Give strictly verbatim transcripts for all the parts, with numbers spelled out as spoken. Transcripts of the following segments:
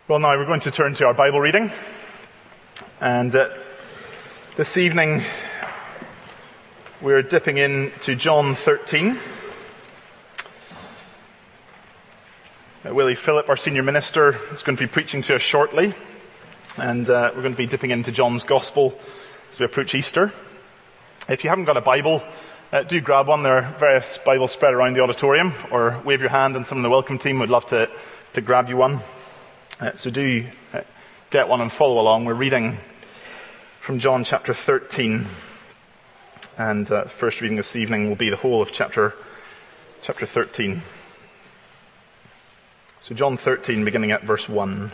Well, now we're going to turn to our Bible reading. And uh, this evening we're dipping into John thirteen. Uh, Willie Phillip, our senior minister, is going to be preaching to us shortly. And uh, we're going to be dipping into John's Gospel as we approach Easter. If you haven't got a Bible, uh, do grab one. There are various Bibles spread around the auditorium, or wave your hand and some of the welcome team would love to, to grab you one. Uh, so do uh, get one and follow along. We're reading from John chapter thirteen. And uh, first reading this evening will be the whole of chapter, chapter thirteen. So John thirteen, beginning at verse one.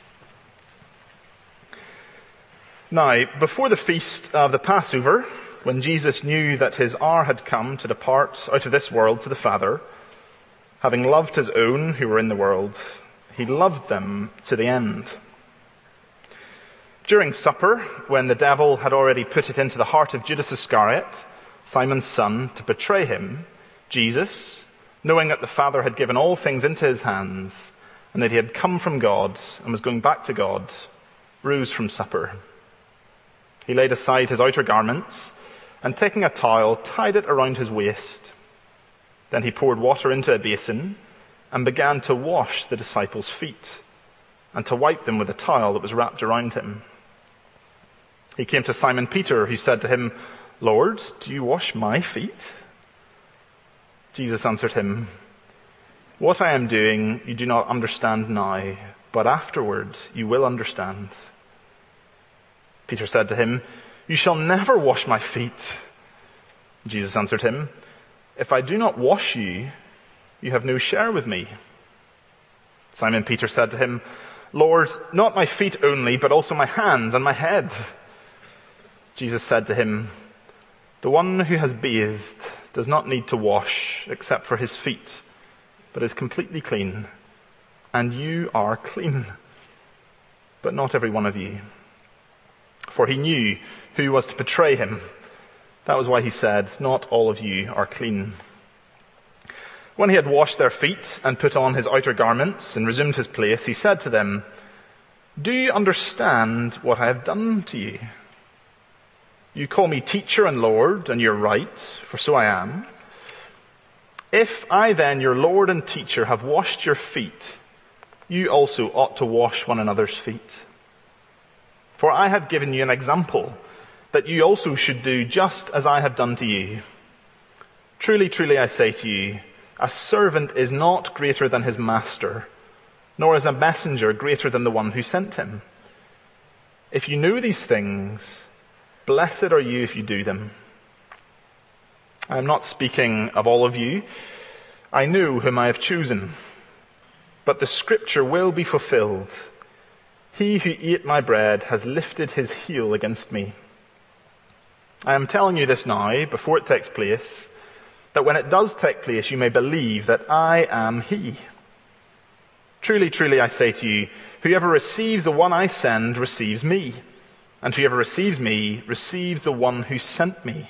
Now, before the feast of the Passover, when Jesus knew that his hour had come to depart out of this world to the Father, having loved his own who were in the world, he loved them to the end. During supper, when the devil had already put it into the heart of Judas Iscariot, Simon's son, to betray him, Jesus, knowing that the Father had given all things into his hands, and that he had come from God and was going back to God, rose from supper. He laid aside his outer garments, and taking a towel, tied it around his waist. Then he poured water into a basin, and began to wash the disciples' feet, and to wipe them with a towel that was wrapped around him. He came to Simon Peter, who said to him, "Lord, do you wash my feet?" Jesus answered him, "What I am doing you do not understand now, but afterward you will understand." Peter said to him, "You shall never wash my feet." Jesus answered him, "If I do not wash you, you have no share with me." Simon Peter said to him, "Lord, not my feet only, but also my hands and my head." Jesus said to him, "The one who has bathed does not need to wash except for his feet, but is completely clean. And you are clean, but not every one of you." For he knew who was to betray him. That was why he said, "Not all of you are clean." When he had washed their feet and put on his outer garments and resumed his place, he said to them, "Do you understand what I have done to you? You call me teacher and Lord, and you're right, for so I am. If I then, your Lord and teacher, have washed your feet, you also ought to wash one another's feet. For I have given you an example, that you also should do just as I have done to you. Truly, truly, I say to you, a servant is not greater than his master, nor is a messenger greater than the one who sent him. If you know these things, blessed are you if you do them. I am not speaking of all of you. I know whom I have chosen. But the scripture will be fulfilled. He who ate my bread has lifted his heel against me. I am telling you this now, before it takes place, that when it does take place, you may believe that I am he. Truly, truly, I say to you, whoever receives the one I send receives me, and whoever receives me receives the one who sent me."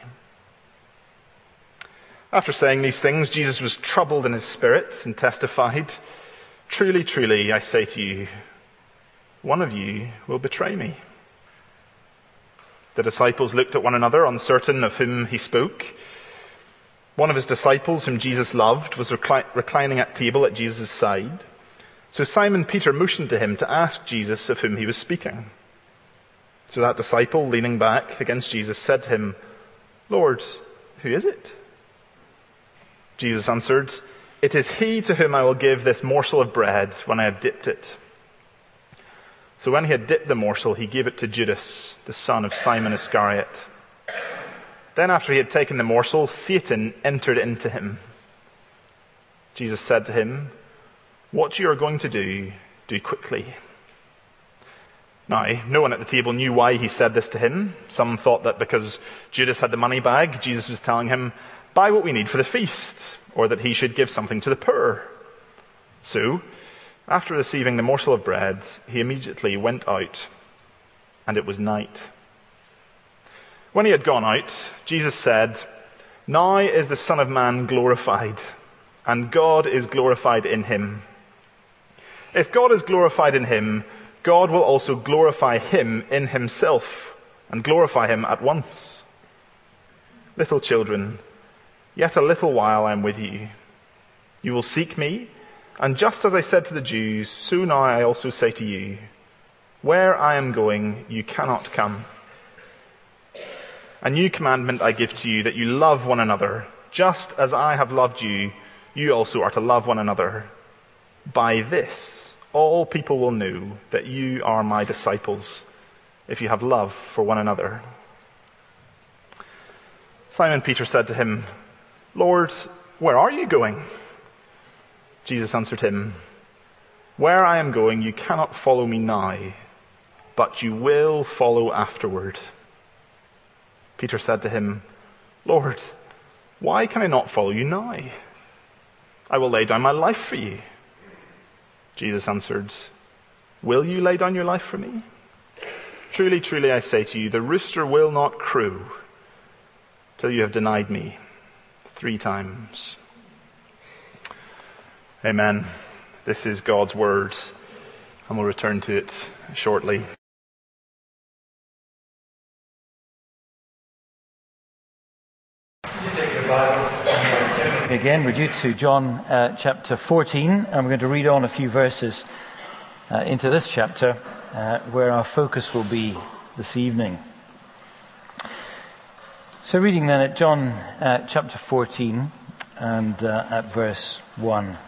After saying these things, Jesus was troubled in his spirit and testified, "Truly, truly, I say to you, one of you will betray me." The disciples looked at one another, uncertain of whom he spoke. One of his disciples, whom Jesus loved, was recli- reclining at table at Jesus' side. So Simon Peter motioned to him to ask Jesus of whom he was speaking. So that disciple, leaning back against Jesus, said to him, "Lord, who is it?" Jesus answered, "It is he to whom I will give this morsel of bread when I have dipped it." So when he had dipped the morsel, he gave it to Judas, the son of Simon Iscariot. Then after he had taken the morsel, Satan entered into him. Jesus said to him, "What you are going to do, do quickly." Now, no one at the table knew why he said this to him. Some thought that because Judas had the money bag, Jesus was telling him, "Buy what we need for the feast," or that he should give something to the poor. So, after receiving the morsel of bread, he immediately went out, and it was night. When he had gone out, Jesus said, "Now is the Son of Man glorified, and God is glorified in him. If God is glorified in him, God will also glorify him in himself, and glorify him at once. Little children, yet a little while I am with you. You will seek me, and just as I said to the Jews, so now I also say to you, where I am going, you cannot come. A new commandment I give to you, that you love one another. Just as I have loved you, you also are to love one another. By this, all people will know that you are my disciples, if you have love for one another. Simon Peter said to him, Lord, where are you going? Jesus answered him, where I am going, you cannot follow me now, but you will follow afterward. Peter said to him, Lord, why can I not follow you now? I will lay down my life for you. Jesus answered, will you lay down your life for me? Truly, truly, I say to you, the rooster will not crow till you have denied me three times. Amen. This is God's word, and we'll return to it shortly. Again, we're due to John uh, chapter fourteen, and we're going to read on a few verses uh, into this chapter, uh, where our focus will be this evening. So reading then at John uh, chapter fourteen and uh, at verse one.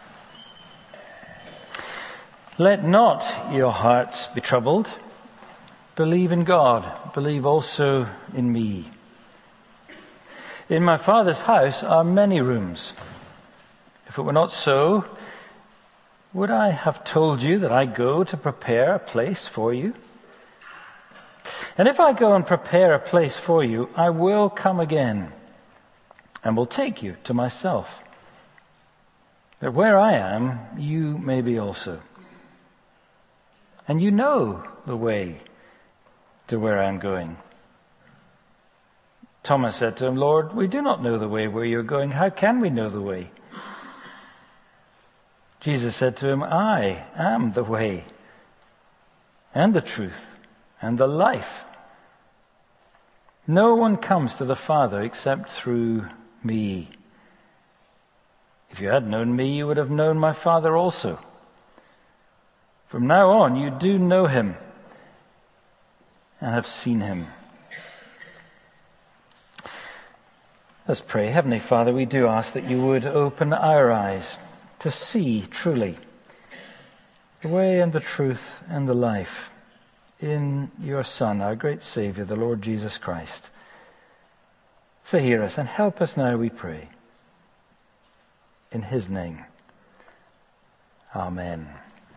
Let not your hearts be troubled. Believe in God. Believe also in me. In my Father's house are many rooms. If it were not so, would I have told you that I go to prepare a place for you? And if I go and prepare a place for you, I will come again and will take you to myself, that where I am, you may be also. And you know the way to where I am going. Thomas said to him, Lord, we do not know the way where you're going. How can we know the way? Jesus said to him, I am the way and the truth and the life. No one comes to the Father except through me. If you had known me, you would have known my Father also. From now on, you do know him and have seen him. Let's pray. Heavenly Father, we do ask that you would open our eyes to see truly the way and the truth and the life in your Son, our great Saviour, the Lord Jesus Christ. So hear us and help us now, we pray. In his name. Amen.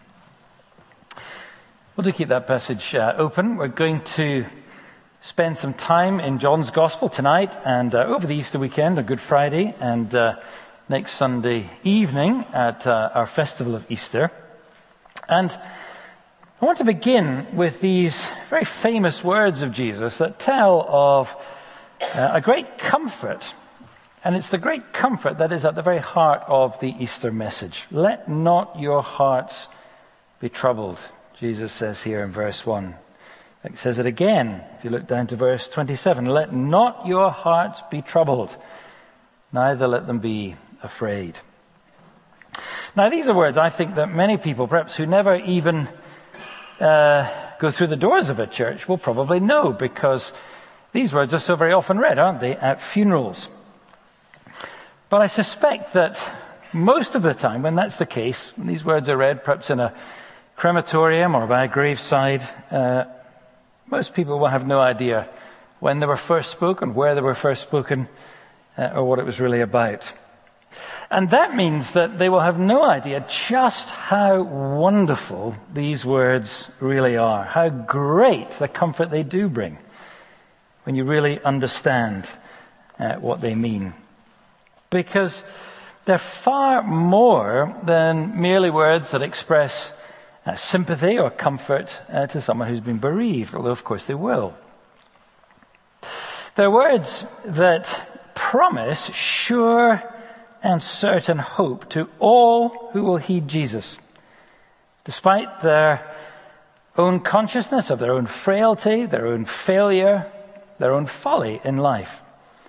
Well, to keep that passage uh, open, we're going to spend some time in John's Gospel tonight and uh, over the Easter weekend on Good Friday and uh, next Sunday evening at uh, our festival of Easter. And I want to begin with these very famous words of Jesus that tell of uh, a great comfort. And it's the great comfort that is at the very heart of the Easter message. Let not your hearts be troubled, Jesus says here in verse one. It says it again, if you look down to verse twenty-seven. Let not your hearts be troubled, neither let them be afraid. Now these are words I think that many people, perhaps who never even uh, go through the doors of a church, will probably know, because these words are so very often read, aren't they, at funerals. But I suspect that most of the time when that's the case, when these words are read, perhaps in a crematorium or by a graveside, uh, most people will have no idea when they were first spoken, where they were first spoken, uh, or what it was really about. And that means that they will have no idea just how wonderful these words really are, how great the comfort they do bring when you really understand uh, what they mean. Because they're far more than merely words that express Uh, sympathy or comfort uh, to someone who's been bereaved, although of course they will. They're words that promise sure and certain hope to all who will heed Jesus Despite their own consciousness of their own frailty, their own failure, their own folly in life.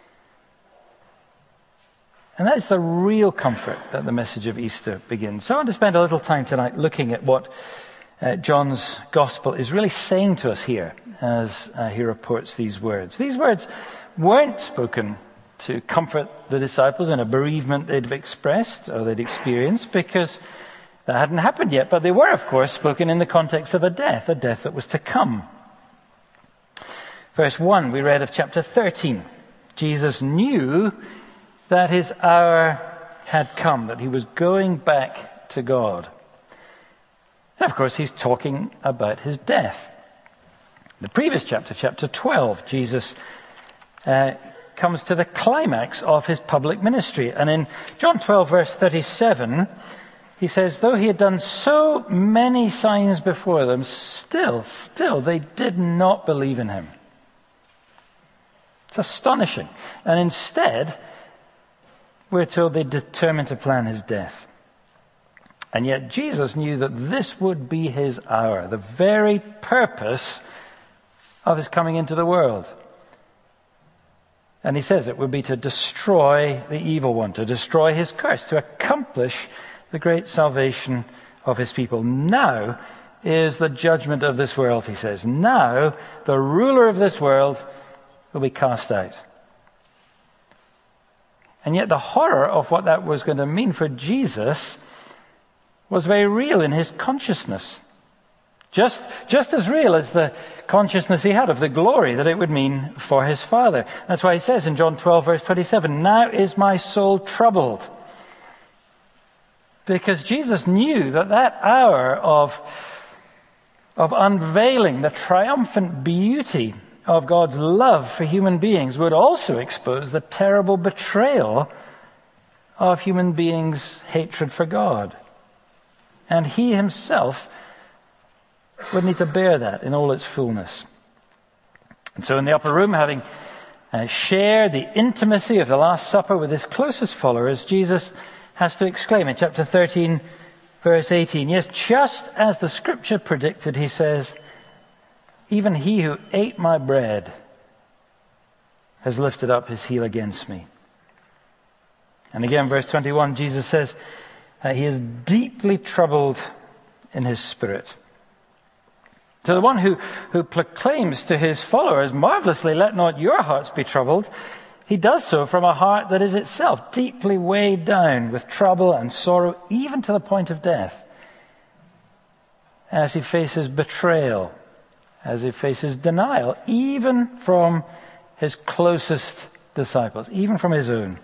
And that's the real comfort that the message of Easter begins. So I want to spend a little time tonight looking at what uh, John's Gospel is really saying to us here as uh, he reports these words. These words weren't spoken to comfort the disciples in a bereavement they'd expressed or they'd experienced, because that hadn't happened yet. But they were, of course, spoken in the context of a death, a death that was to come. Verse one, we read of chapter thirteen. Jesus knew that his hour had come, that he was going back to God. And of course, he's talking about his death. The previous chapter, chapter twelve, Jesus uh, comes to the climax of his public ministry. And in John twelve, verse thirty-seven, he says, though he had done so many signs before them, still, still, they did not believe in him. It's astonishing. And instead, we're told they determined to plan his death. And yet Jesus knew that this would be his hour, the very purpose of his coming into the world. And he says it would be to destroy the evil one, to destroy his curse, to accomplish the great salvation of his people. Now is the judgment of this world, he says. Now the ruler of this world will be cast out. And yet the horror of what that was going to mean for Jesus was very real in his consciousness. Just, just as real as the consciousness he had of the glory that it would mean for his Father. That's why he says in John twelve, verse twenty-seven, now is my soul troubled. Because Jesus knew that that hour of, of unveiling the triumphant beauty of God's love for human beings would also expose the terrible betrayal of human beings' hatred for God. And he himself would need to bear that in all its fullness. And so in the upper room, having uh, shared the intimacy of the Last Supper with his closest followers, Jesus has to exclaim in chapter thirteen, verse eighteen, yes, just as the scripture predicted, he says, even he who ate my bread has lifted up his heel against me. And again, verse twenty-one, Jesus says, uh, he is deeply troubled in his spirit. So the one who, who proclaims to his followers, marvelously, let not your hearts be troubled, he does so from a heart that is itself deeply weighed down with trouble and sorrow, even to the point of death, as he faces betrayal, as he faces denial, even from his closest disciples, even from his own.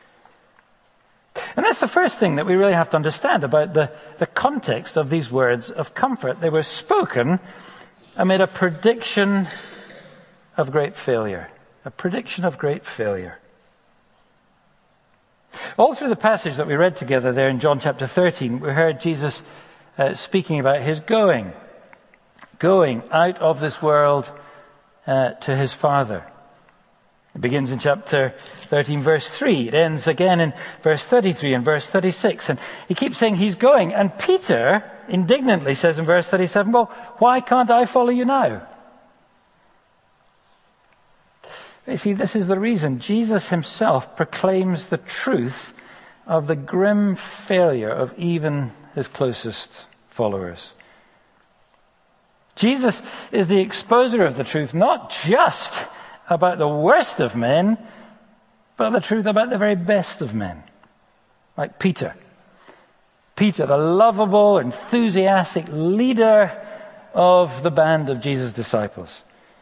And that's the first thing that we really have to understand about the, the context of these words of comfort. They were spoken amid a prediction of great failure. A prediction of great failure. All through the passage that we read together there in John chapter thirteen, we heard Jesus uh, speaking about his going. Going out of this world uh, to his Father. It begins in chapter thirteen, verse three. It ends again in verse thirty-three and verse thirty-six. And he keeps saying he's going. And Peter indignantly says in verse thirty-seven, well, why can't I follow you now? You see, this is the reason. Jesus himself proclaims the truth of the grim failure of even his closest followers. Jesus is the exposer of the truth, not just about the worst of men, but the truth about the very best of men. Like Peter. Peter, the lovable, enthusiastic leader of the band of Jesus' disciples.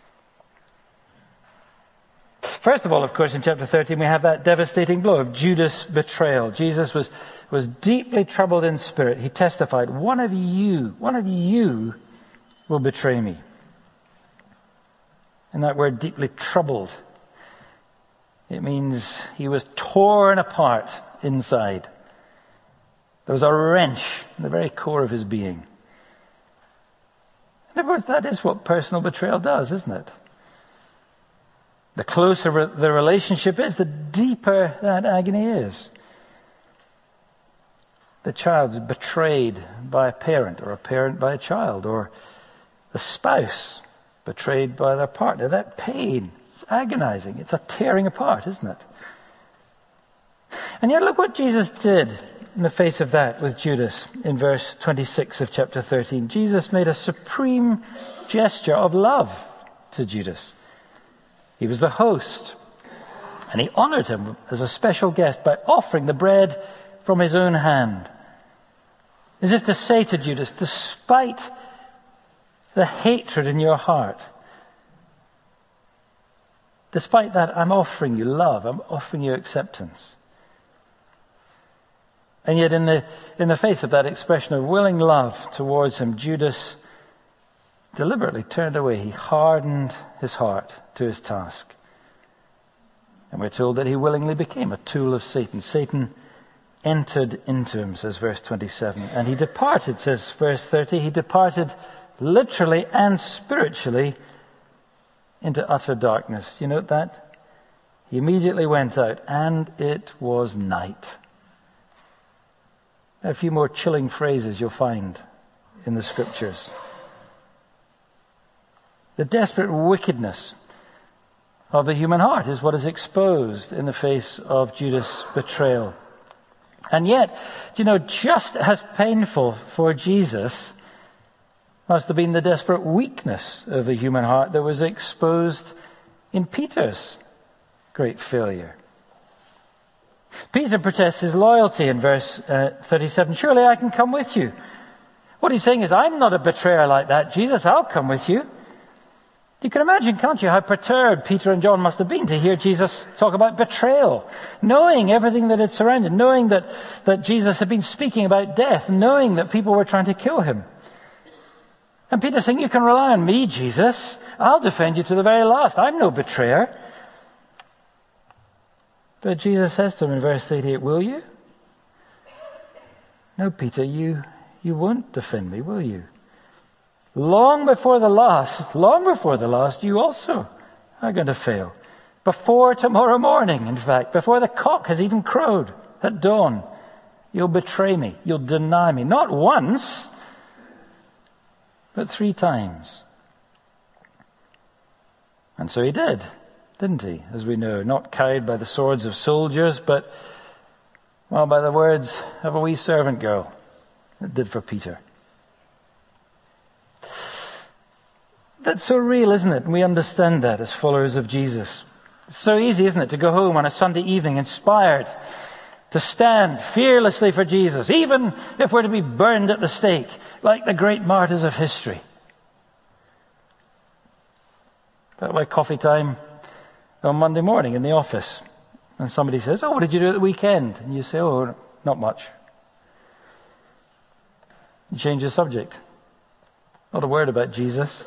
First of all, of course, in chapter thirteen, we have that devastating blow of Judas' betrayal. Jesus was, was deeply troubled in spirit. He testified, one of you, one of you will betray me. And that word, deeply troubled, it means he was torn apart inside. There was a wrench in the very core of his being. And of course, that is what personal betrayal does, isn't it? The closer re- the relationship is, the deeper that agony is. the child's betrayed by a parent, or a parent by a child, or a spouse betrayed by their partner. That pain, it's agonizing. It's a tearing apart, isn't it? And yet look what Jesus did in the face of that with Judas in verse twenty-six of chapter thirteen. Jesus made a supreme gesture of love to Judas. He was the host, and he honored him as a special guest by offering the bread from his own hand. As if to say to Judas, despite the hatred in your heart, despite that, I'm offering you love, I'm offering you acceptance. And yet in the in the face of that expression of willing love towards him, Judas deliberately turned away. He hardened his heart to his task. And we're told that he willingly became a tool of Satan. Satan entered into him, says verse twenty-seven. And he departed, says verse thirty, he departed literally and spiritually into utter darkness. You note that? He immediately went out, and it was night. A few more chilling phrases you'll find in the scriptures. The desperate wickedness of the human heart is what is exposed in the face of Judas' betrayal. And yet, you know, just as painful for Jesus must have been the desperate weakness of the human heart that was exposed in Peter's great failure. Peter protests his loyalty in verse uh, thirty-seven. Surely I can come with you. What he's saying is, I'm not a betrayer like that, Jesus. I'll come with you. You can imagine, can't you, how perturbed Peter and John must have been to hear Jesus talk about betrayal, knowing everything that had surrounded, knowing that, that Jesus had been speaking about death, knowing that people were trying to kill him. And Peter saying, you can rely on me, Jesus. I'll defend you to the very last. I'm no betrayer. But Jesus says to him in verse thirty-eight, will you? No, Peter, you, you won't defend me, will you? Long before the last, long before the last, you also are going to fail. Before tomorrow morning, in fact, before the cock has even crowed at dawn, you'll betray me, you'll deny me, not once, but three times. And so he did, didn't he, as we know, not carried by the swords of soldiers, but, well, by the words of a wee servant girl. It did for Peter. That's so real, isn't it? And we understand that as followers of Jesus. It's so easy, isn't it, to go home on a Sunday evening inspired to stand fearlessly for Jesus, even if we're to be burned at the stake, like the great martyrs of history. But like coffee time on Monday morning in the office, and somebody says, oh, what did you do at the weekend? And you say, oh, not much. You change the subject. Not a word about Jesus.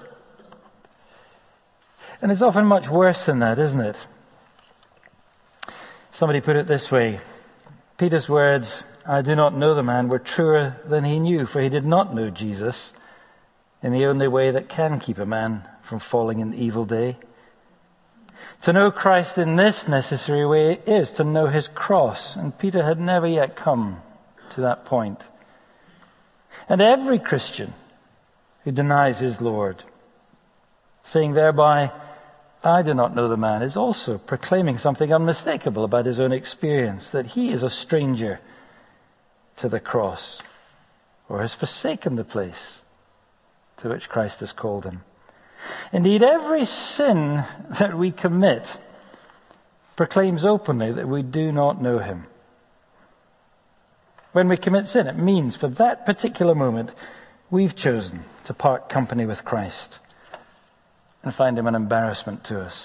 And it's often much worse than that, isn't it? Somebody put it this way. Peter's words, I do not know the man, were truer than he knew, for he did not know Jesus in the only way that can keep a man from falling in the evil day. To know Christ in this necessary way is to know his cross, and Peter had never yet come to that point. And every Christian who denies his Lord, saying thereby, I do not know the man, is also proclaiming something unmistakable about his own experience, that he is a stranger to the cross, or has forsaken the place to which Christ has called him. Indeed, every sin that we commit proclaims openly that we do not know him. When we commit sin, it means for that particular moment we've chosen to part company with Christ and find him an embarrassment to us.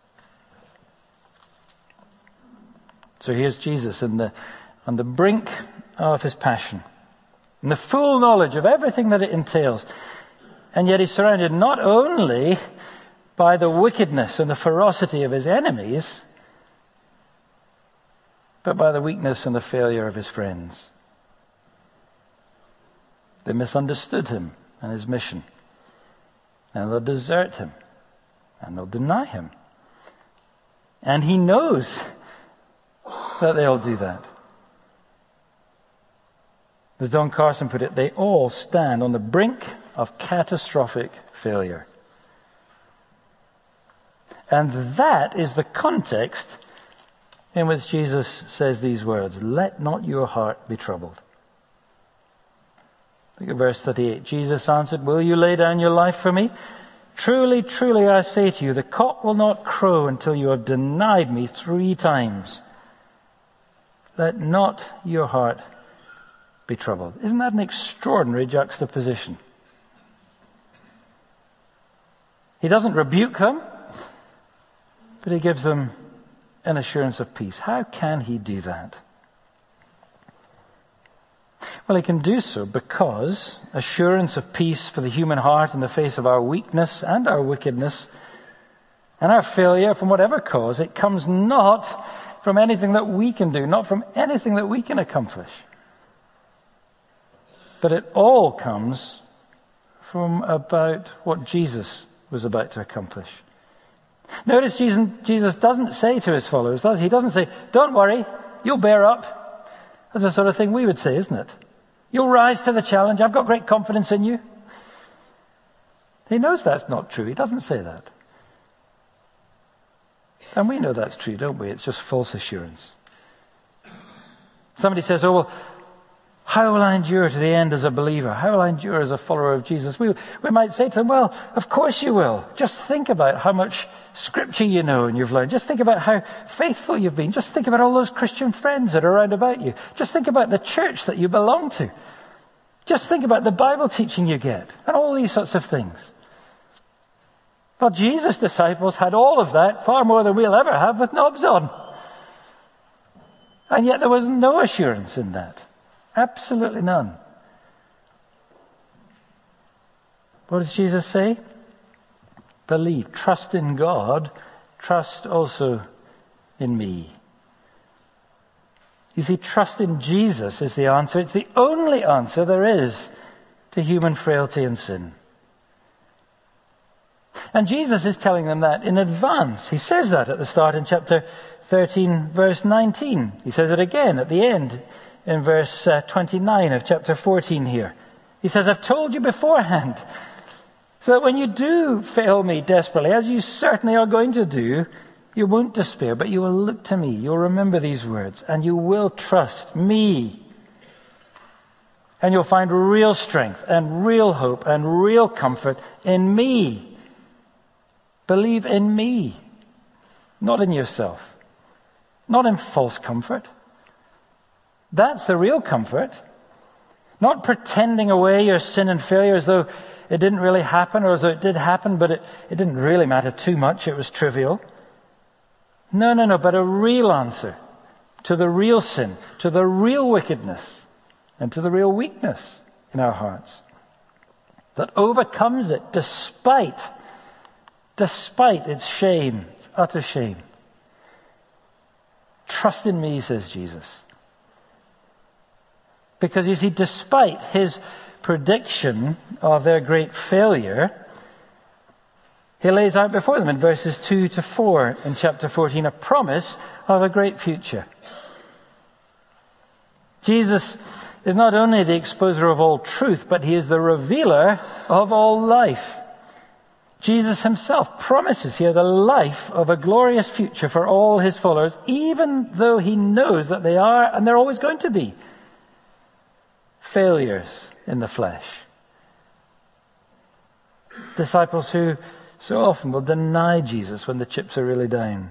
So here's Jesus in the, on the brink of his passion, in the full knowledge of everything that it entails. And yet he's surrounded not only by the wickedness and the ferocity of his enemies, but by the weakness and the failure of his friends. They misunderstood him and his mission. And they'll desert him. And they'll deny him. And he knows that they'll do that. As Don Carson put it, they all stand on the brink of catastrophic failure. And that is the context in which Jesus says these words, "Let not your heart be troubled." Look at verse thirty-eight. Jesus answered, "Will you lay down your life for me? Truly, truly, I say to you, the cock will not crow until you have denied me three times. Let not your heart be troubled." Isn't that an extraordinary juxtaposition? He doesn't rebuke them, but he gives them an assurance of peace. How can he do that? Well, he can do so because assurance of peace for the human heart in the face of our weakness and our wickedness and our failure from whatever cause, it comes not from anything that we can do, not from anything that we can accomplish. But it all comes from about what Jesus was about to accomplish. Notice Jesus, Jesus doesn't say to his followers, does he? He doesn't say, "Don't worry, you'll bear up." That's the sort of thing we would say, isn't it? "You'll rise to the challenge. I've got great confidence in you." He knows that's not true. He doesn't say that. And we know that's true, don't we? It's just false assurance. Somebody says, "Oh, well, how will I endure to the end as a believer? How will I endure as a follower of Jesus?" We, we might say to them, "Well, of course you will. Just think about how much scripture you know and you've learned. Just think about how faithful you've been. Just think about all those Christian friends that are around about you. Just think about the church that you belong to. Just think about the Bible teaching you get and all these sorts of things." Well, Jesus' disciples had all of that, far more than we'll ever have with knobs on. And yet there was no assurance in that. Absolutely none. What does Jesus say? Believe, trust in God, trust also in me. You see, trust in Jesus is the answer. It's the only answer there is to human frailty and sin. And Jesus is telling them that in advance. He says that at the start in chapter thirteen, verse nineteen. He says it again at the end in verse uh, twenty-nine of chapter fourteen here. He says, "I've told you beforehand, so that when you do fail me desperately, as you certainly are going to do, you won't despair, but you will look to me. You'll remember these words, and you will trust me. And you'll find real strength and real hope and real comfort in me. Believe in me, not in yourself, not in false comfort. That's the real comfort. Not pretending away your sin and failure as though it didn't really happen, or as though it did happen, but it, it didn't really matter too much. It was trivial. No, no, no, but a real answer to the real sin, to the real wickedness, and to the real weakness in our hearts that overcomes it despite, despite its shame, its utter shame. Trust in me, says Jesus. Because you see, despite his prediction of their great failure, he lays out before them in verses two to four in chapter fourteen a promise of a great future. Jesus is not only the exposer of all truth, but he is the revealer of all life. Jesus himself promises here the life of a glorious future for all his followers, even though he knows that they are, and they're always going to be, failures in the flesh. Disciples who so often will deny Jesus when the chips are really down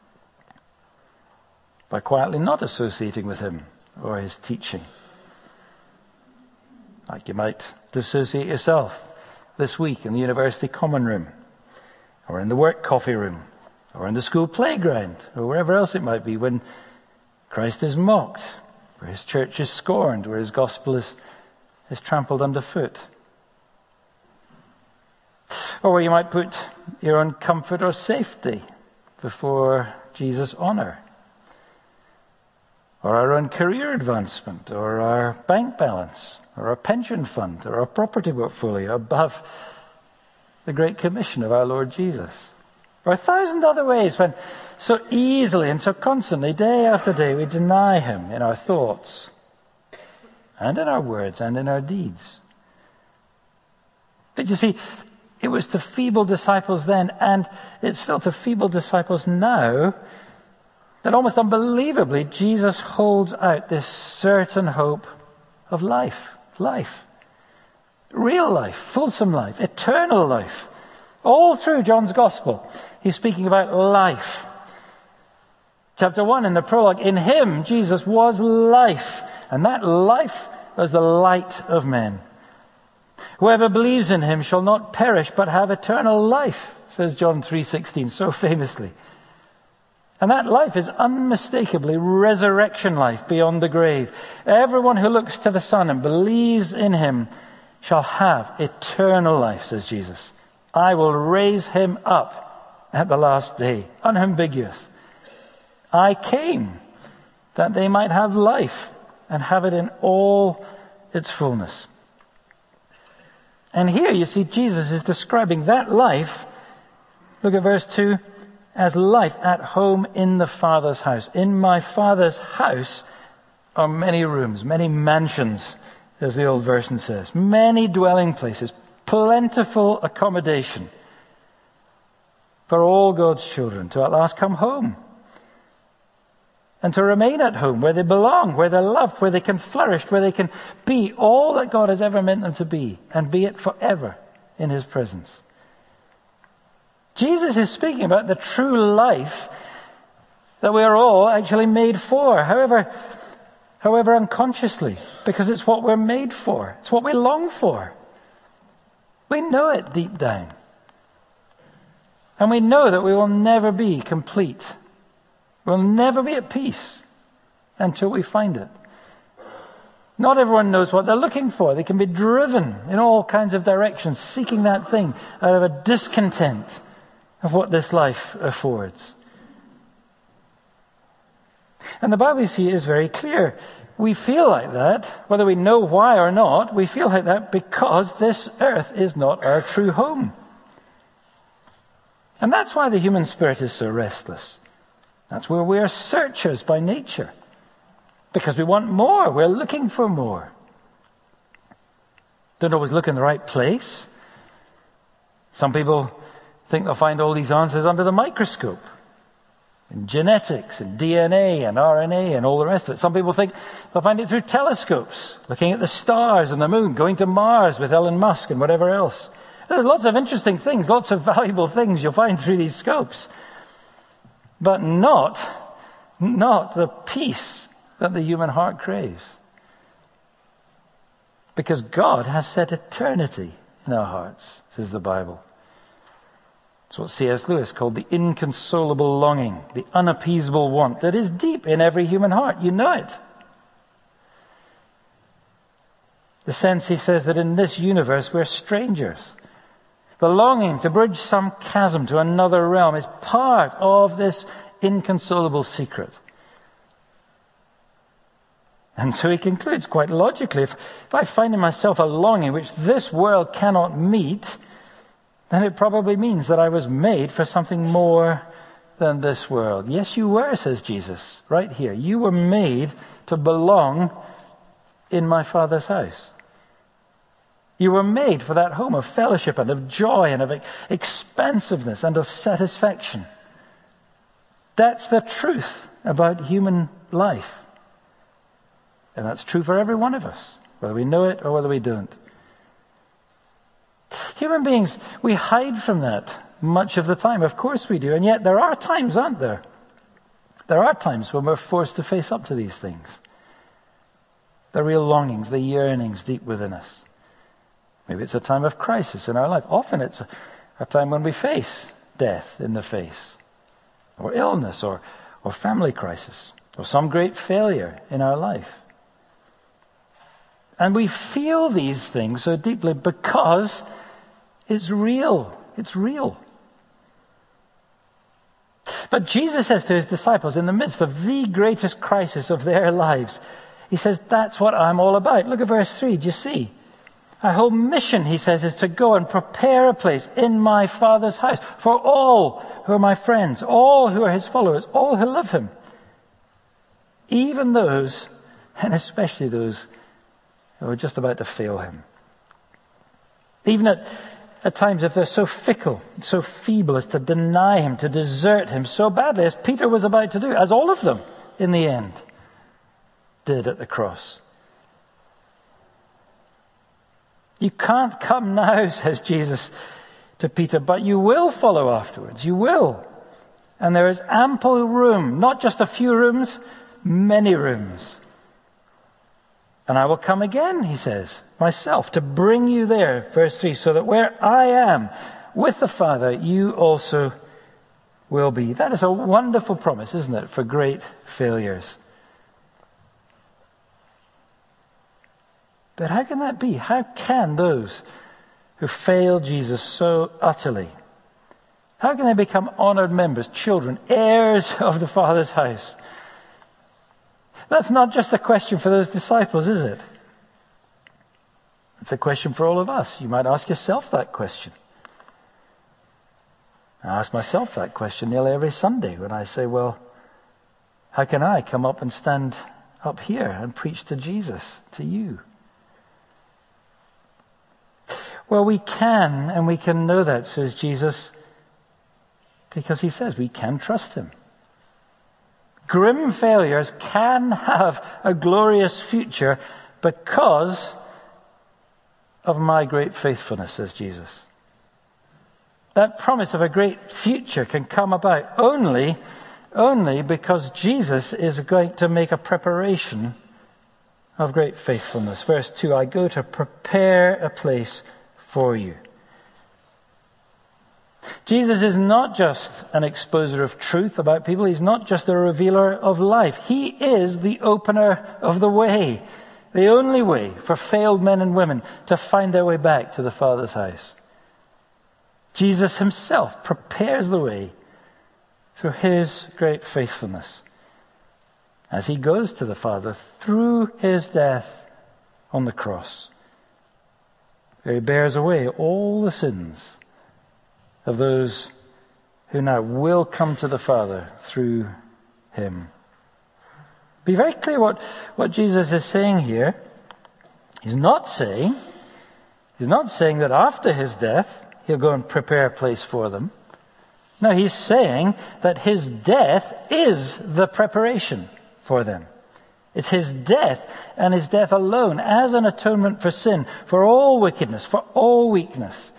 by quietly not associating with him or his teaching. Like you might dissociate yourself this week in the university common room, or in the work coffee room, or in the school playground, or wherever else it might be, when Christ is mocked, where his church is scorned, where his gospel is, is trampled underfoot. Or where you might put your own comfort or safety before Jesus' honor, or our own career advancement, or our bank balance, or our pension fund, or our property portfolio above the Great Commission of our Lord Jesus. Or a thousand other ways when so easily and so constantly, day after day, we deny him in our thoughts and in our words and in our deeds. But you see, it was to feeble disciples then, and it's still to feeble disciples now, that almost unbelievably Jesus holds out this certain hope of life. Life. Real life, fulsome life, eternal life. All through John's Gospel, he's speaking about life. Chapter one in the prologue, in him, Jesus, was life, and that life was the light of men. Whoever believes in him shall not perish but have eternal life, says John three sixteen so famously. And that life is unmistakably resurrection life beyond the grave. Everyone who looks to the Son and believes in him shall have eternal life, says Jesus. I will raise him up at the last day. Unambiguous. I came that they might have life and have it in all its fullness. And here you see Jesus is describing that life. Look at verse two. As life at home in the Father's house. In my Father's house are many rooms, many mansions, as the old version says. Many dwelling places, plentiful accommodation for all God's children to at last come home. And to remain at home where they belong, where they're loved, where they can flourish, where they can be all that God has ever meant them to be, and be it forever in his presence. Jesus is speaking about the true life that we are all actually made for, however, however unconsciously, because it's what we're made for. It's what we long for. We know it deep down. And we know that we will never be complete. We'll never be at peace until we find it. Not everyone knows what they're looking for. They can be driven in all kinds of directions, seeking that thing out of a discontent of what this life affords. And the Bible, you see, is very clear. We feel like that, whether we know why or not, we feel like that because this earth is not our true home. And that's why the human spirit is so restless. That's where we are searchers by nature. Because we want more. We're looking for more. Don't always look in the right place. Some people think they'll find all these answers under the microscope. In genetics, and D N A, and R N A, and all the rest of it. Some people think they'll find it through telescopes, looking at the stars and the moon, going to Mars with Elon Musk and whatever else. There's lots of interesting things, lots of valuable things you'll find through these scopes. But not, not the peace that the human heart craves. Because God has set eternity in our hearts, says the Bible. It's what C S Lewis called the inconsolable longing, the unappeasable want that is deep in every human heart. You know it. The sense, he says, that in this universe we're strangers. The longing to bridge some chasm to another realm is part of this inconsolable secret. And so he concludes quite logically, if, if I find in myself a longing which this world cannot meet, then it probably means that I was made for something more than this world. Yes, you were, says Jesus, right here. You were made to belong in my Father's house. You were made for that home of fellowship and of joy and of expansiveness and of satisfaction. That's the truth about human life. And that's true for every one of us, whether we know it or whether we don't. Human beings, we hide from that much of the time. Of course we do. And yet there are times, aren't there? There are times when we're forced to face up to these things. The real longings, the yearnings deep within us. Maybe it's a time of crisis in our life. Often it's a, a time when we face death in the face, or illness, or, or family crisis, or some great failure in our life. And we feel these things so deeply because it's real. It's real. But Jesus says to his disciples in the midst of the greatest crisis of their lives, he says, that's what I'm all about. Look at verse three. Do you see? Our whole mission, he says, is to go and prepare a place in my Father's house for all who are my friends, all who are his followers, all who love him. Even those, and especially those who are just about to fail him. Even at, at times, if they're so fickle, so feeble as to deny him, to desert him so badly as Peter was about to do, as all of them in the end did at the cross. You can't come now, says Jesus to Peter, but you will follow afterwards. You will. And there is ample room, not just a few rooms, many rooms. And I will come again, he says, myself, to bring you there, verse three, so that where I am with the Father, you also will be. That is a wonderful promise, isn't it, for great failures. But how can that be? How can those who fail Jesus so utterly, how can they become honored members, children, heirs of the Father's house? That's not just a question for those disciples, is it? It's a question for all of us. You might ask yourself that question. I ask myself that question nearly every Sunday when I say, well, how can I come up and stand up here and preach to Jesus, to you? Well, we can, and we can know that, says Jesus, because he says we can trust him. Grim failures can have a glorious future because of my great faithfulness, says Jesus. That promise of a great future can come about only, only because Jesus is going to make a preparation of great faithfulness. Verse two, I go to prepare a place for you. Jesus is not just an exposer of truth about people. He's not just a revealer of life. He is the opener of the way, the only way for failed men and women to find their way back to the Father's house. Jesus himself prepares the way through his great faithfulness as he goes to the Father through his death on the cross. He bears away all the sins of those who now will come to the Father through him. Be very clear what, what Jesus is saying here. He's not saying, he's not saying that after his death, he'll go and prepare a place for them. No, he's saying that his death is the preparation for them. It's his death and his death alone as an atonement for sin, for all wickedness, for all weakness,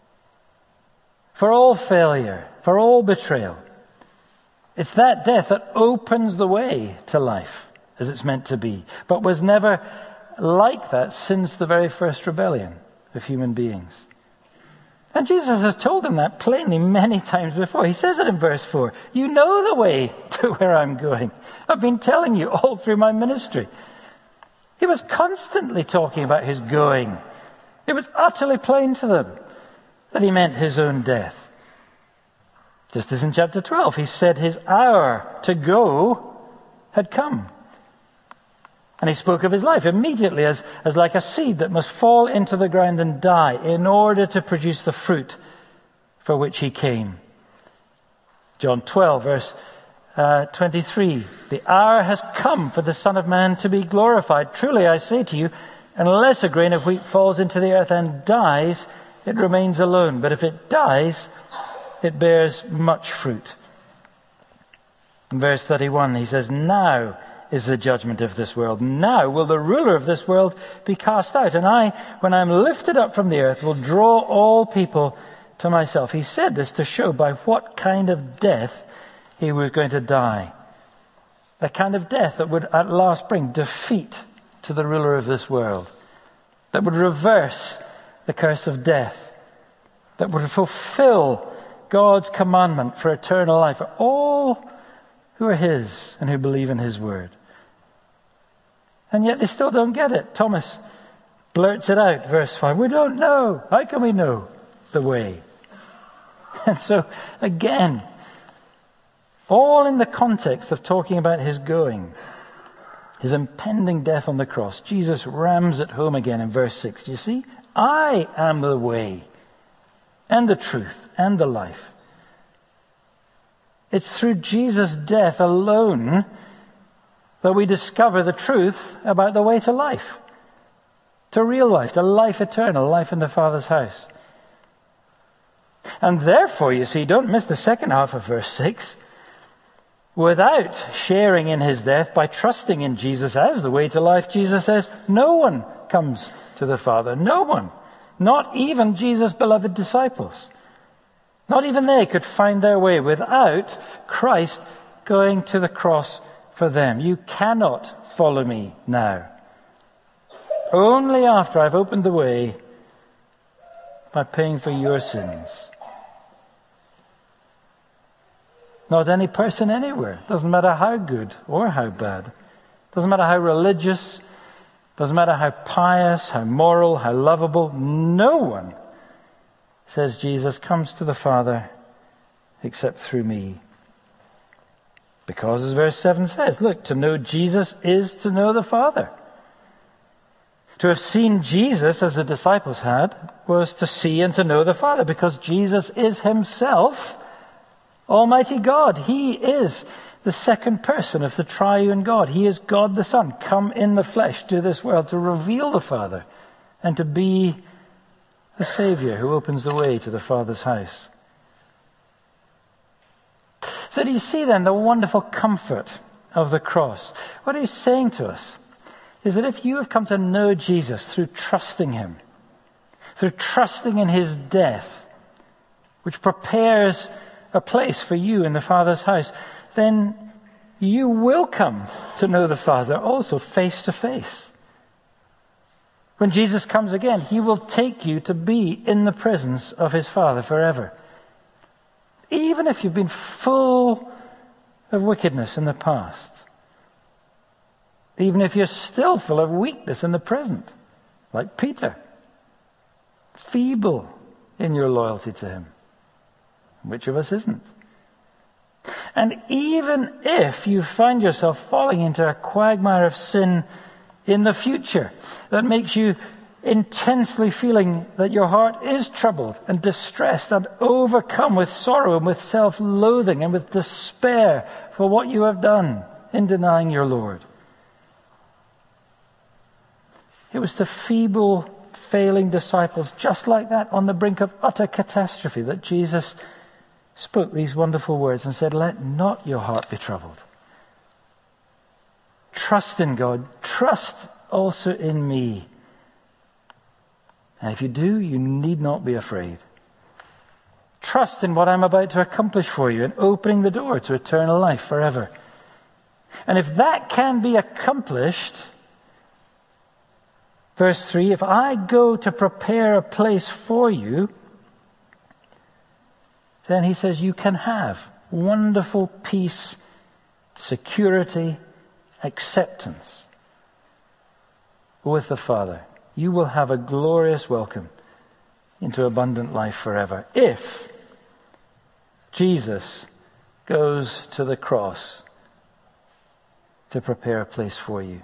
for all failure, for all betrayal. It's that death that opens the way to life as it's meant to be, but was never like that since the very first rebellion of human beings. And Jesus has told them that plainly many times before. He says it in verse four. You know the way to where I'm going. I've been telling you all through my ministry. He was constantly talking about his going. It was utterly plain to them that he meant his own death. Just as in chapter twelve, he said his hour to go had come. And he spoke of his life immediately as, as like a seed that must fall into the ground and die in order to produce the fruit for which he came. John twelve, verse uh, twenty-three. The hour has come for the Son of Man to be glorified. Truly I say to you, unless a grain of wheat falls into the earth and dies, it remains alone. But if it dies, it bears much fruit. In verse thirty-one, he says, now is the judgment of this world. Now will the ruler of this world be cast out. And I, when I am lifted up from the earth, will draw all people to myself. He said this to show by what kind of death he was going to die. The kind of death that would at last bring defeat to the ruler of this world. That would reverse the curse of death. That would fulfill God's commandment for eternal life for all who are his and who believe in his word. And yet they still don't get it. Thomas blurts it out, verse five. We don't know. How can we know the way? And so, again, all in the context of talking about his going, his impending death on the cross, Jesus rams it home again in verse six. Do you see? I am the way and the truth and the life. It's through Jesus' death alone that we discover the truth about the way to life. to real life, to life eternal, life in the Father's house. And therefore, you see, don't miss the second half of verse six. Without sharing in his death by trusting in Jesus as the way to life, Jesus says, no one comes to the Father. No one. Not even Jesus' beloved disciples. Not even they could find their way without Christ going to the cross for them. You cannot follow me now. Only after I've opened the way by paying for your sins. Not any person anywhere. Doesn't matter how good or how bad. Doesn't matter how religious. Doesn't matter how pious, how moral, how lovable. No one, says Jesus, comes to the Father except through me. Because, as verse seven says, look, to know Jesus is to know the Father. To have seen Jesus, as the disciples had, was to see and to know the Father, because Jesus is himself Almighty God. He is the second person of the triune God. He is God the Son, come in the flesh to this world to reveal the Father and to be the Savior who opens the way to the Father's house. So do you see then the wonderful comfort of the cross? What he's saying to us is that if you have come to know Jesus through trusting him, through trusting in his death, which prepares a place for you in the Father's house, then you will come to know the Father also face to face. When Jesus comes again, he will take you to be in the presence of his Father forever. Even if you've been full of wickedness in the past. Even if you're still full of weakness in the present, like Peter. Feeble in your loyalty to him. Which of us isn't? And even if you find yourself falling into a quagmire of sin in the future that makes you intensely feeling that your heart is troubled and distressed and overcome with sorrow and with self-loathing and with despair for what you have done in denying your Lord. It was the feeble, failing disciples just like that on the brink of utter catastrophe that Jesus spoke these wonderful words and said, let not your heart be troubled. Trust in God. Trust also in me. And if you do, you need not be afraid. Trust in what I'm about to accomplish for you in opening the door to eternal life forever. And if that can be accomplished, verse three, if I go to prepare a place for you, then he says you can have wonderful peace, security, acceptance with the Father. You will have a glorious welcome into abundant life forever if Jesus goes to the cross to prepare a place for you.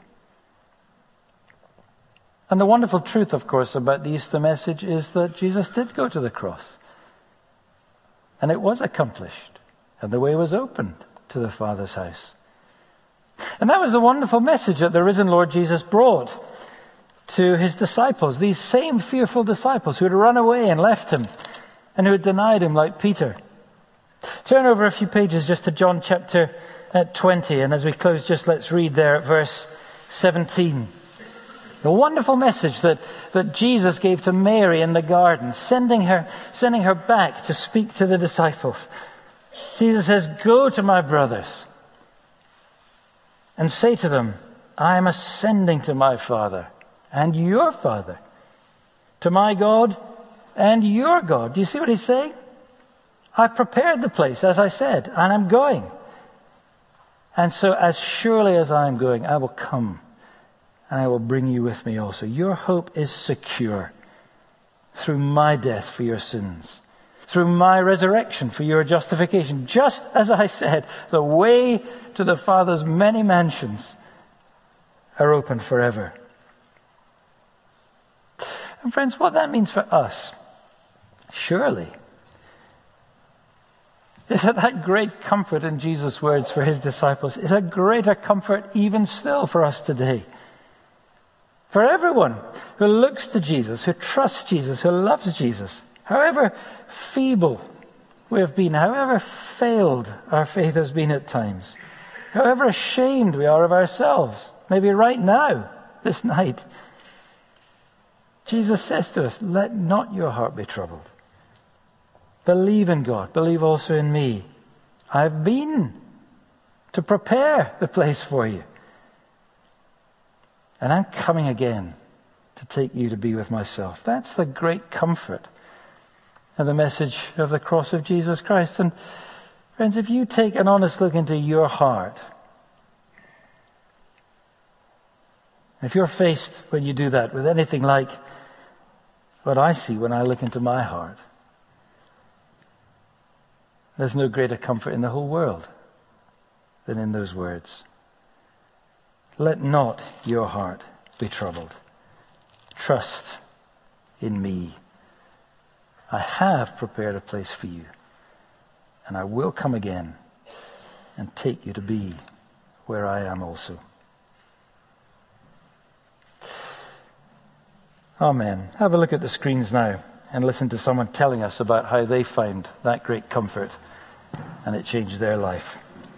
And the wonderful truth, of course, about the Easter message is that Jesus did go to the cross. And it was accomplished. And the way was opened to the Father's house. And that was the wonderful message that the risen Lord Jesus brought to his disciples. These same fearful disciples who had run away and left him and who had denied him like Peter. Turn over a few pages just to John chapter twenty. And as we close, just let's read there at verse seventeen. The wonderful message that, that Jesus gave to Mary in the garden, sending her, sending her back to speak to the disciples. Jesus says, go to my brothers and say to them, I am ascending to my Father and your Father, to my God and your God. Do you see what he's saying? I've prepared the place, as I said, and I'm going. And so as surely as I am going, I will come. And I will bring you with me also. Your hope is secure through my death for your sins, through my resurrection for your justification. Just as I said, the way to the Father's many mansions are open forever. And friends, what that means for us, surely, is that that great comfort in Jesus' words for his disciples is a greater comfort even still for us today. For everyone who looks to Jesus, who trusts Jesus, who loves Jesus, however feeble we have been, however failed our faith has been at times, however ashamed we are of ourselves, maybe right now, this night, Jesus says to us, let not your heart be troubled. Believe in God. Believe also in me. I've been to prepare the place for you. And I'm coming again to take you to be with myself. That's the great comfort and the message of the cross of Jesus Christ. And friends, if you take an honest look into your heart, if you're faced when you do that with anything like what I see when I look into my heart, there's no greater comfort in the whole world than in those words. Let not your heart be troubled. Trust in me. I have prepared a place for you, and I will come again and take you to be where I am also. Amen. Have a look at the screens now and listen to someone telling us about how they found that great comfort and it changed their life.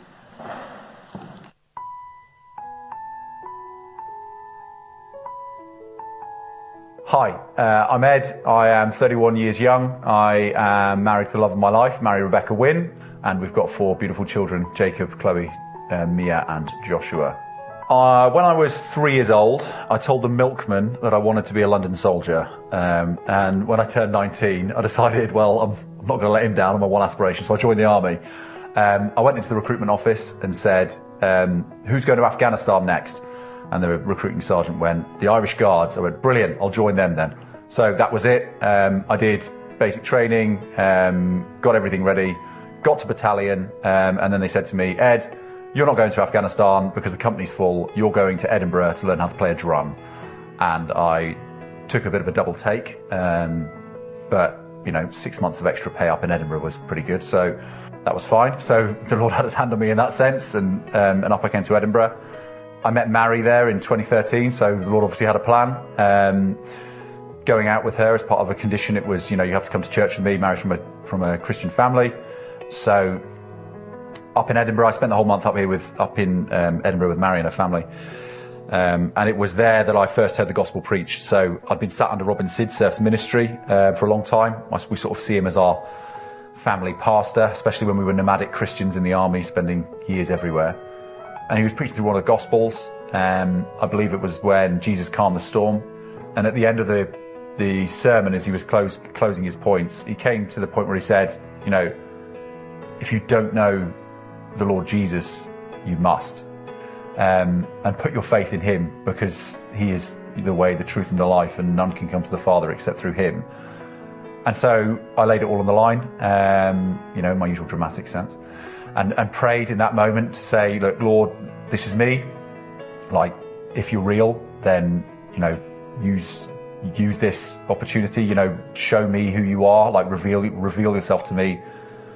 Hi, uh, I'm Ed. I am thirty-one years young. I am married to the love of my life, married Rebecca Wynn, and we've got four beautiful children, Jacob, Chloe, uh, Mia and Joshua. Uh, when I was three years old, I told the milkman that I wanted to be a London soldier. Um, and when I turned nineteen, I decided, well, I'm, I'm not going to let him down on my one aspiration, so I joined the army. Um, I went into the recruitment office and said, um, who's going to Afghanistan next? And the recruiting sergeant went, the Irish Guards. I went, brilliant, I'll join them then. So that was it. Um, I did basic training, um, got everything ready, got to battalion, um, and then they said to me, Ed, you're not going to Afghanistan because the company's full. You're going to Edinburgh to learn how to play a drum. And I took a bit of a double take, um, but you know, six months of extra pay up in Edinburgh was pretty good. So that was fine. So the Lord had his hand on me in that sense, and um, and up I came to Edinburgh. I met Mary there in twenty thirteen, so the Lord obviously had a plan. Um, going out with her as part of a condition, it was, you know, you have to come to church with me, married from a from a Christian family. So up in Edinburgh, I spent the whole month up here with up in um, Edinburgh with Mary and her family. Um, and it was there that I first heard the gospel preached. So I'd been sat under Robin Sidsurf's ministry uh, for a long time. We sort of see him as our family pastor, especially when we were nomadic Christians in the army, spending years everywhere. And he was preaching through one of the Gospels. Um, I believe it was when Jesus calmed the storm. And at the end of the the sermon, as he was close, closing his points, he came to the point where he said, you know, if you don't know the Lord Jesus, you must. Um, and put your faith in him, because he is the way, the truth and the life, and none can come to the Father except through him. And so I laid it all on the line, um, you know, in my usual dramatic sense. And, and prayed in that moment to say, look, Lord, this is me. Like, if you're real, then, you know, use use this opportunity, you know, show me who you are, like reveal reveal yourself to me.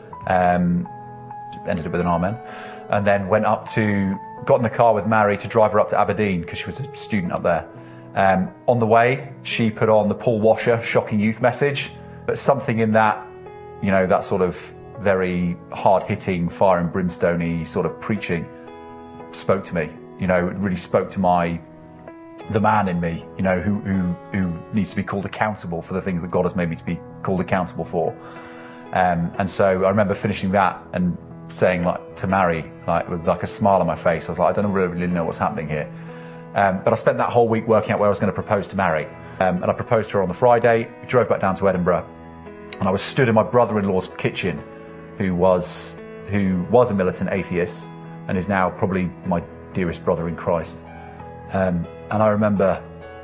Um, ended it with an amen. And then went up to, got in the car with Mary to drive her up to Aberdeen, because she was a student up there. Um, on the way, she put on the Paul Washer Shocking Youth message, but something in that, you know, that sort of very hard-hitting, fire and brimstone-y sort of preaching spoke to me. You know, it really spoke to my, the man in me, you know, who, who, who needs to be called accountable for the things that God has made me to be called accountable for. Um, and so I remember finishing that and saying, like, to Mary, like, with like a smile on my face, I was like, I don't really, really know what's happening here. Um, but I spent that whole week working out where I was going to propose to Mary. Um, and I proposed to her on the Friday. We drove back down to Edinburgh, and I was stood in my brother-in-law's kitchen, who was who was a militant atheist and is now probably my dearest brother in Christ. Um, and I remember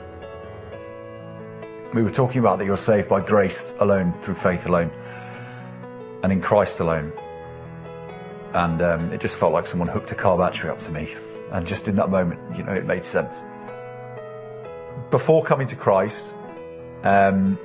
we were talking about that you're saved by grace alone, through faith alone, and in Christ alone. And um, it just felt like someone hooked a car battery up to me. And just in that moment, you know, it made sense. Before coming to Christ, um,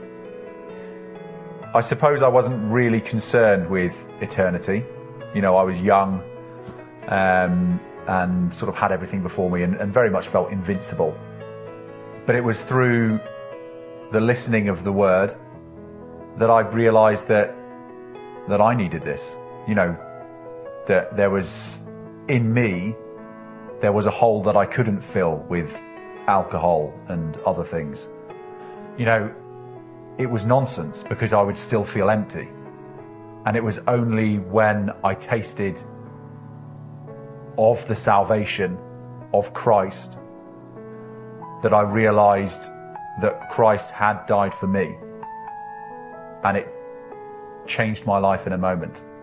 I suppose I wasn't really concerned with eternity. You know, I was young um, and sort of had everything before me, and, and very much felt invincible. But it was through the listening of the word that I realized that that I needed this. You know, that there was in me, there was a hole that I couldn't fill with alcohol and other things. You know, it was nonsense because I would still feel empty. And it was only when I tasted of the salvation of Christ that I realized that Christ had died for me. And it changed my life in a moment.